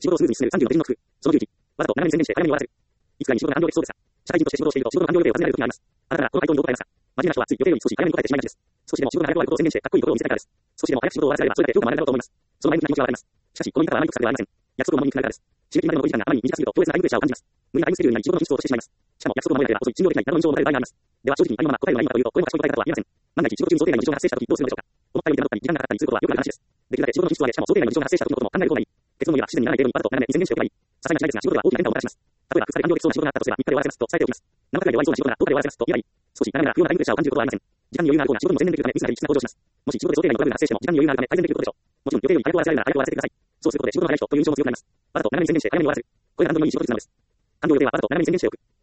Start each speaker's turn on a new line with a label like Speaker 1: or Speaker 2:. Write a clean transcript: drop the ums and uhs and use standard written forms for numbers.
Speaker 1: 仕事をスムーズに進める30の手順の工夫。その11。わざと長めに宣言して早めに終わらせる。いつかに仕事が完了できそうですか？社会人として仕事をしていると仕事の完了予定を尋ねられる時があります。あなたならこの回答にどう答えますか？真面目な人はつい予定より少し早めに答えてしまいがちです。少しでも仕事が早く終わることを宣言してかっこいいことを見せたいからです。少しでも早く仕事を終わらせらればそれだけ評価も上がるだろうと思います。その前向きな気持ちはわかります。しかし、この言い方はあまり得策ではありません。約束を守りにくくなるからです。締め切りまでの残り時間があまりに短すぎると強烈なタイムプレッシャーを感じます。無理なタイムスケジュールになり仕事の品質を落としてしまいます。しかも約束を守れなければ遅い、賃料できないなどの印象を持たれる場合があります。では正直にありのまま答えるのがいいのかというと、これも賢い答え方とは言えません。万が一仕事中に想定外の異常が発生したときどうするのでしょうか。思ったより手間取ったり時間がかかったりすることはよくある話です。できるだけ仕事の品質を上げ、しかも想定外の異常が発生したときのことも考える方がいい。結論を言えば不自然にならない程度にパッと長めに宣言しておけばいい。さすがにしないですが仕事では大きな変化をもたらします。例えば2日で完了できそうな仕事があったとすれば3日で終わらせますと伝えておきます。7日で終わりそうな仕事が10日で終わらせますと言えばいい。少し長めな不要なタイムプレッシャーを感じることはありません。時間に余裕がある方が仕事にも専念できるためミスが率が向上します。もし仕事で想定外のトラブルが発生しても時間に余裕があるため改善できることでしょう。もちろん予定より早く終わらせられるなら早く終わらせてください。そうすることで仕事の早い人という印象も強くなります。わざと長めに宣言して早めに終わらせる。これが何でもいい仕事術なのです。完了予定はわざと長めに宣言しておく。